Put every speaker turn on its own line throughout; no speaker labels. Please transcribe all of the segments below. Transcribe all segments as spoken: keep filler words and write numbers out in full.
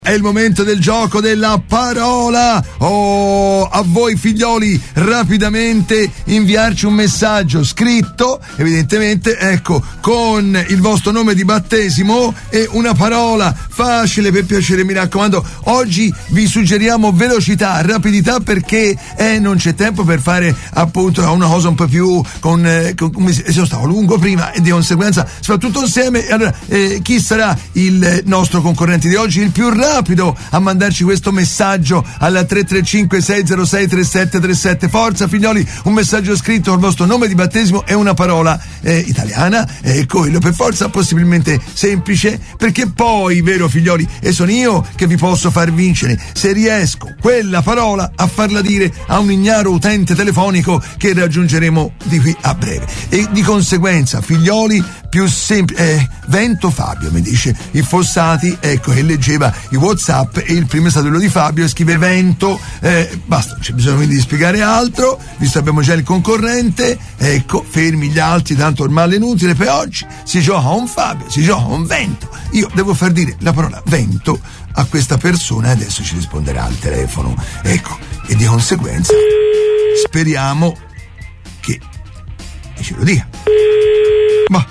È il momento del gioco della parola. Oh, a voi figlioli rapidamente inviarci un messaggio scritto, evidentemente, ecco, con il vostro nome di battesimo e una parola facile, per piacere, mi raccomando. Oggi vi suggeriamo velocità, rapidità, perché eh, non c'è tempo per fare appunto una cosa un po' più con, eh, con come se io stavo lungo prima e di conseguenza si fa tutto insieme. E allora eh, chi sarà il nostro concorrente di oggi, il più rapido rapido a mandarci questo messaggio alla tre tre cinque sei zero sei tre sette tre sette? Forza figlioli, un messaggio scritto con il vostro nome di battesimo e una parola eh, italiana, e quello per forza possibilmente semplice, perché poi, vero figlioli, e sono io che vi posso far vincere se riesco quella parola a farla dire a un ignaro utente telefonico che raggiungeremo di qui a breve. E di conseguenza, figlioli, più semplice eh, Vento Fabio mi dice il Fossati, ecco, che leggeva i WhatsApp e il primo è stato quello di Fabio e scrive Vento, eh, basta, non c'è bisogno quindi di spiegare altro, visto che abbiamo già il concorrente. Ecco, fermi gli altri, tanto ormai è inutile per oggi, si gioca un Fabio, si gioca un Vento. Io devo far dire la parola Vento a questa persona e adesso ci risponderà al telefono, ecco, e di conseguenza speriamo che ce lo dia. Ma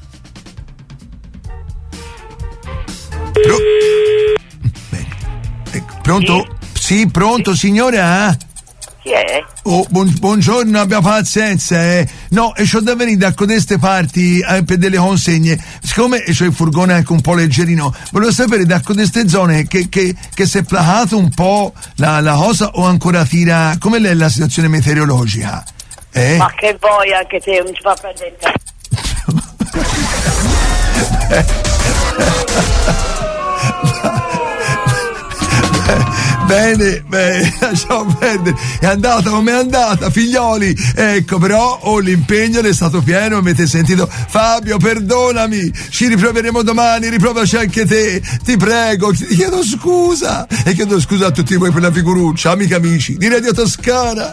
Pro- Bene. Ecco, pronto? Sì, sì pronto, sì. Signora?
Chi è?
Oh, buon, buongiorno, abbia pazienza, eh. No, e c'ho da venire da queste parti eh, per delle consegne. Siccome c'ho il furgone anche un po' leggerino, volevo sapere da queste zone che, che, che si è placato un po' la, la cosa o ancora tira. Com'è la situazione meteorologica? Eh?
Ma che vuoi anche te, non ci fa prendere
Bene, bene, lasciamo perdere. È andata come è andata, figlioli. Ecco, però oh, l'impegno è stato pieno. Avete sentito? Fabio, perdonami, ci riproveremo domani. Riprovaci anche te, ti prego. Ti chiedo scusa e chiedo scusa a tutti voi per la figuruccia, amici amici di Radio Toscana.